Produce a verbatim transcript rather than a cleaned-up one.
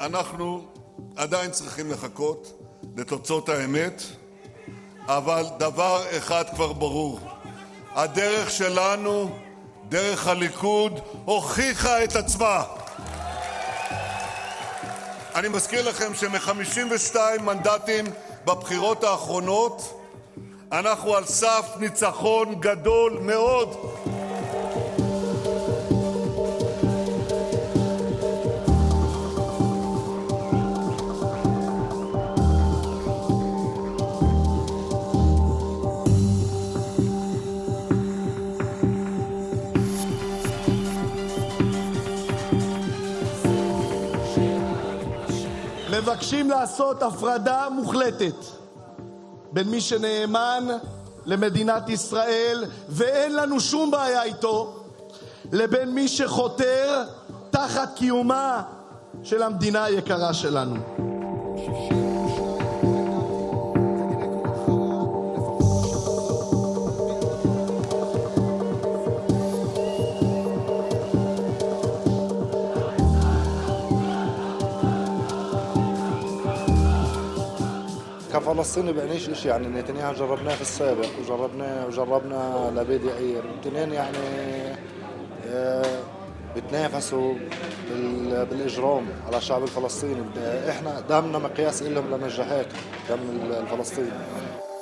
אנחנו עדיין צריכים לחכות לתוצאות האמת, אבל דבר אחד כבר ברור. הדרך שלנו, דרך הליכוד, הוכיחה את עצמה. אני מזכיר לכם שמ-חמישים ושתיים מנדטים בבחירות האחרונות, אנחנו על סף ניצחון גדול מאוד. מבקשים לעשות הפרדה מוחלטת בין מי שנאמן למדינת ישראל ואין לנו שום בעיה איתו, לבין מי שחותר תחת קיומה של המדינה היקרה שלנו. كفلسطيني بعنيش إشي يعني نتنياهو جربناه في السابق وجربناه وجربنا لبيدي عير الاثنين يعني بتنافسوا بالإجرام على الشعب الفلسطيني. إحنا دامنا مقياس لهم لنجاحات دم الفلسطيني.